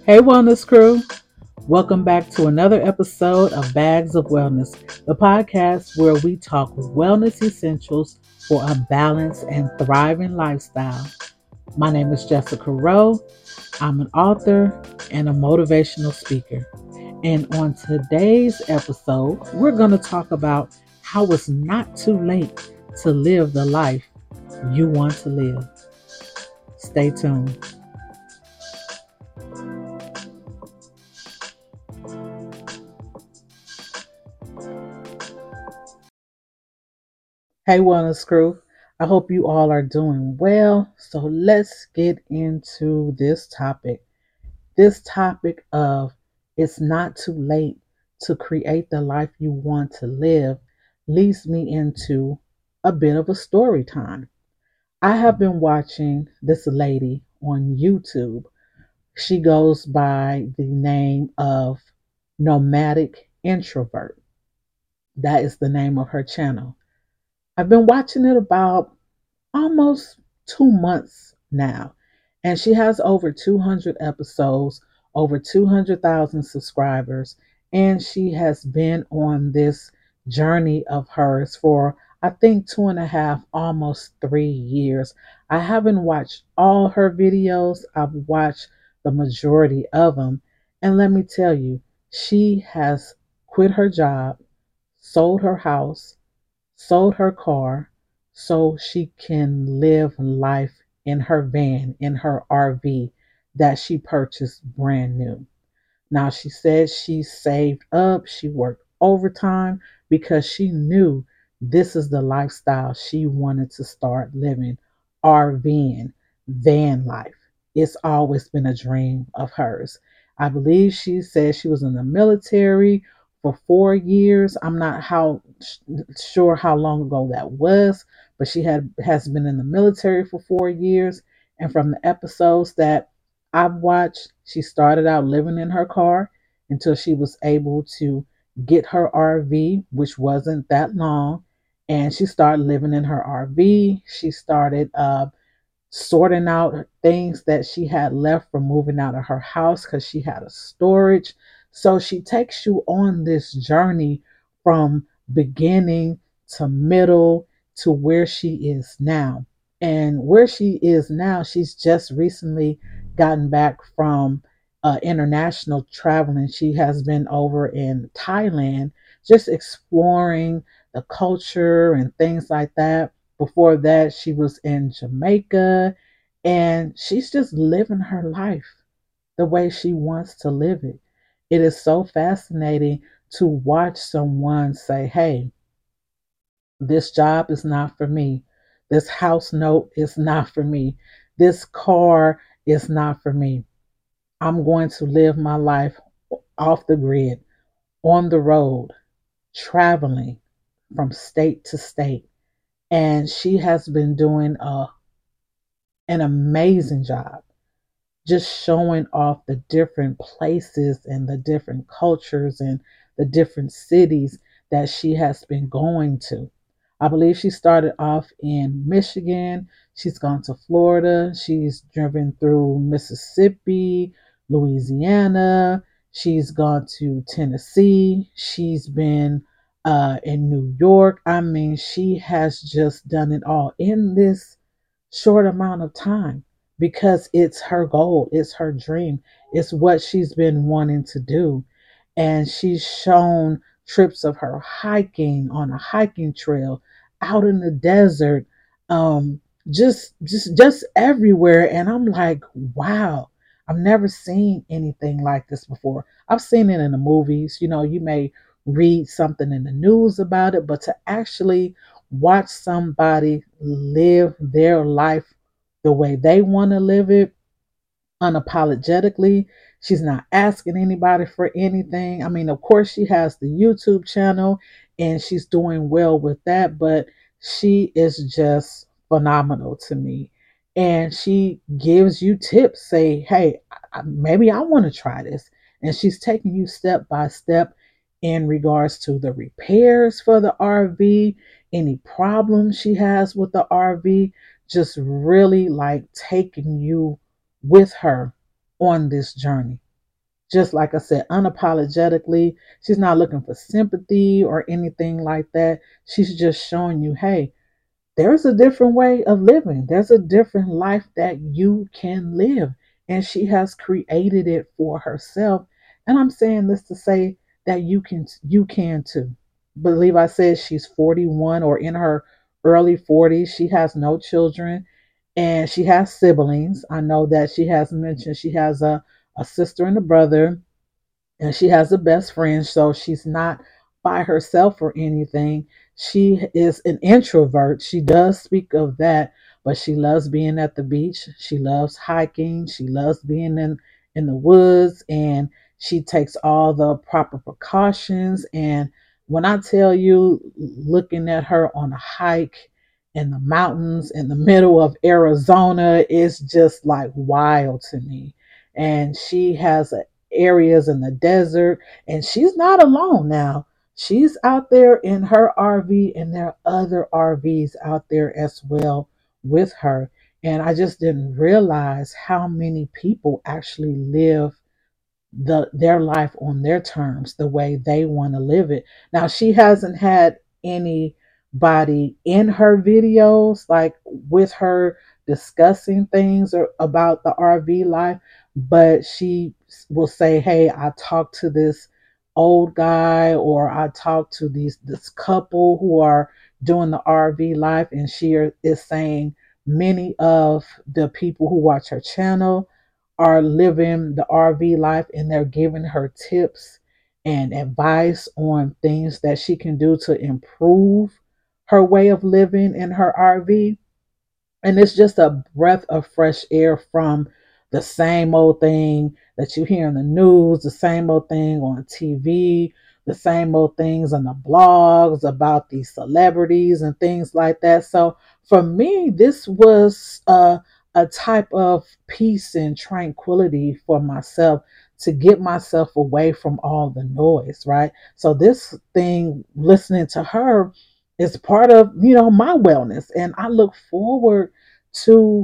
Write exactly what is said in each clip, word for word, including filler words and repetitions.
Hey, Wellness Crew. Welcome back to another episode of Bags of Wellness, the podcast where we talk wellness essentials for a balanced and thriving lifestyle. My name is Jessica Rowe. I'm an author and a motivational speaker. And on today's episode, we're going to talk about how it's not too late to live the life you want to live. Stay tuned. Hey, Wellness Crew. I hope you all are doing well. So let's get into this topic. This topic of it's not too late to create the life you want to live leads me into a bit of a story time. I have been watching this lady on YouTube. She goes by the name of Nomadic Introvert. That is the name of her channel. I've been watching it about almost two months now. And she has over two hundred episodes, over two hundred thousand subscribers. And she has been on this journey of hers for, I think, two and a half, almost three years. I haven't watched all her videos, I've watched the majority of them. And let me tell you, she has quit her job, sold her house, sold her car so she can live life in her van, in her R V that she purchased brand new. Now, she said she saved up, she worked overtime because she knew this is the lifestyle she wanted to start living, RVing, van life. It's always been a dream of hers. I believe she said she was in the military for four years. I'm not how sure how long ago that was, but she had has been in the military for four years. And from the episodes that I've watched, she started out living in her car until she was able to get her R V, which wasn't that long. And she started living in her R V. She started uh, sorting out things that she had left from moving out of her house because she had a storage. So she takes you on this journey from beginning to middle to where she is now. And where she is now, she's just recently gotten back from uh, international traveling. She has been over in Thailand, just exploring the culture and things like that. Before that, she was in Jamaica, and she's just living her life the way she wants to live it. It is so fascinating to watch someone say, hey, this job is not for me. This house note is not for me. This car is not for me. I'm going to live my life off the grid, on the road, traveling from state to state. And she has been doing a, an amazing job just showing off the different places and the different cultures and the different cities that she has been going to. I believe she started off in Michigan. She's gone to Florida. She's driven through Mississippi, Louisiana. She's gone to Tennessee. She's been uh, in New York. I mean, she has just done it all in this short amount of time because it's her goal, it's her dream, it's what she's been wanting to do. And she's shown trips of her hiking on a hiking trail, out in the desert, um, just just just everywhere. And I'm like, wow, I've never seen anything like this before. I've seen it in the movies, you know, you may read something in the news about it, but to actually watch somebody live their life the way they want to live it unapologetically. She's not asking anybody for anything. I mean, of course, she has the YouTube channel and she's doing well with that, but she is just phenomenal to me. And she gives you tips, say, hey, maybe I want to try this. And she's taking you step by step in regards to the repairs for the R V, any problems she has with the R V, just really like taking you with her on this journey. just like I said, unapologetically. She's not looking for sympathy or anything like that. She's just showing you, hey, there's a different way of living. There's a different life that you can live. And she has created it for herself. And I'm saying this to say that you can you can too. Believe I said she's forty-one or in her early forties. She has no children and she has siblings. I know that she has mentioned she has a, a sister and a brother and she has a best friend, so she's not by herself or anything. She is an introvert. She does speak of that, but she loves being at the beach. She loves hiking. She loves being in in the woods, and she takes all the proper precautions. And when I tell you, looking at her on a hike in the mountains in the middle of Arizona is just like wild to me. And she has a areas in the desert. And she's not alone now. She's out there in her R V, and there are other R Vs out there as well with her. And I just didn't realize how many people actually live the their life on their terms, the way they want to live it. Now she hasn't had anybody in her videos like with her discussing things or about the R V life, but she will say, "Hey, I talked to this old guy, or I talked to these this couple who are doing the R V life," and she is saying many of the people who watch her channel are living the R V life, and they're giving her tips and advice on things that she can do to improve her way of living in her R V. And it's just a breath of fresh air from the same old thing that you hear in the news, the same old thing on T V, the same old things on the blogs about these celebrities and things like that. So for me, this was uh, a type of peace and tranquility for myself to get myself away from all the noise, right? So this thing, listening to her, is part of, you know, my wellness, and I look forward to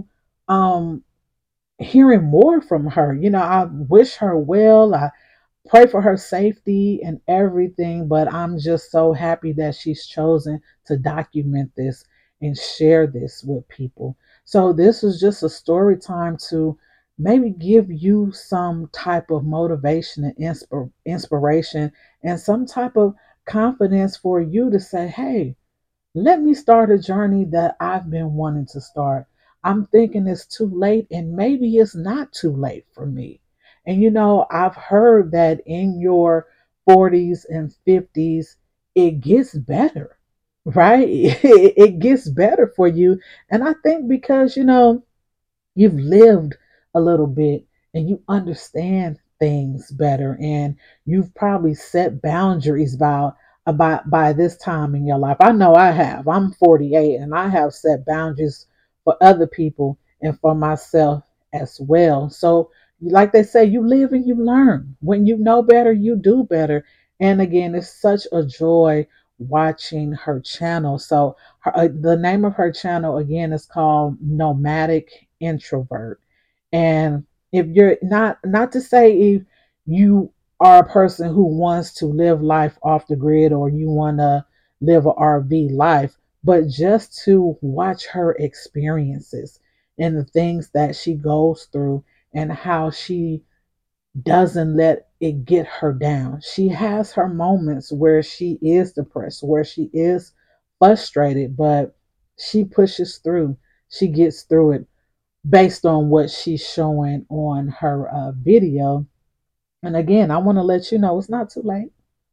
um hearing more from her. You know, I wish her well. I pray for her safety and everything, but I'm just so happy that she's chosen to document this and share this with people. So this is just a story time to maybe give you some type of motivation and inspir- inspiration and some type of confidence for you to say, hey, let me start a journey that I've been wanting to start. I'm thinking it's too late, and maybe it's not too late for me. And you know, I've heard that in your forties and fifties, it gets better, right? It gets better for you. And I think because, you know, you've lived a little bit and you understand things better, and you've probably set boundaries about about by this time in your life. I know I have. I'm forty-eight and I have set boundaries for other people and for myself as well. So like they say, you live and you learn. When you know better, you do better. And again, it's such a joy watching her channel. So her, uh, the name of her channel again is called Nomadic Introvert. And if you're not, not to say if you are a person who wants to live life off the grid or you want to live a R V life, but just to watch her experiences and the things that she goes through and how she doesn't let it get her down. She has her moments where she is depressed, where she is frustrated, but she pushes through. She gets through it based on what she's showing on her uh, video. And again, I want to let you know it's not too late.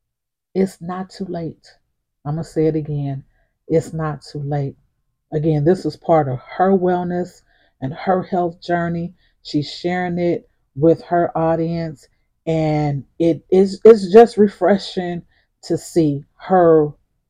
It's not too late. I'm going to say it again. It's not too late. Again, this is part of her wellness and her health journey. She's sharing it with her audience, and it is it's just refreshing to see her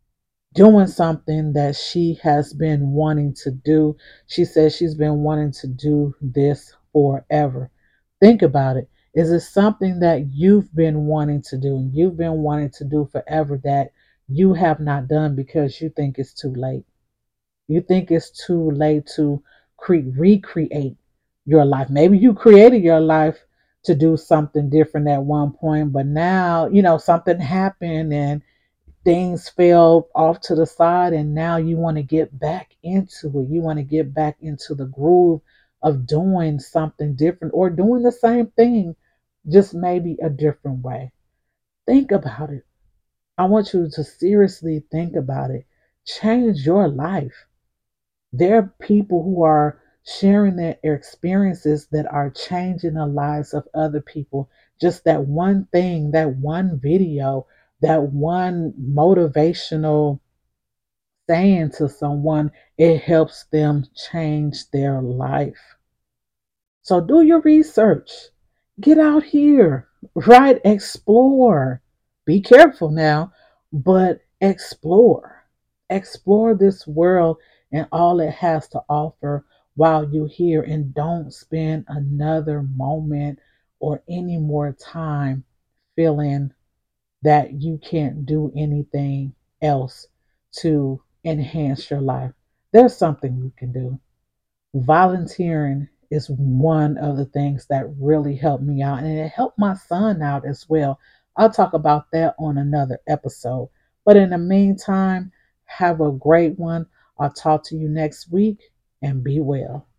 doing something that she has been wanting to do. She says she's been wanting to do this forever. Think about it. Is it something that you've been wanting to do and you've been wanting to do forever that you have not done because you think it's too late? You think it's too late to cre- recreate your life. Maybe you created your life to do something different at one point, but now, you know, something happened and things fell off to the side, and now you want to get back into it. You want to get back into the groove of doing something different or doing the same thing, just maybe a different way. Think about it. I want you to seriously think about it. Change your life. There are people who are sharing their experiences that are changing the lives of other people. Just that one thing, that one video, that one motivational saying to someone, it helps them change their life. So do your research. Get out here, right? Explore. Be careful now, but explore. Explore this world and all it has to offer while you're here, and don't spend another moment or any more time feeling that you can't do anything else to enhance your life. There's something you can do. Volunteering is one of the things that really helped me out, and it helped my son out as well. I'll talk about that on another episode. But in the meantime, have a great one. I'll talk to you next week, and be well.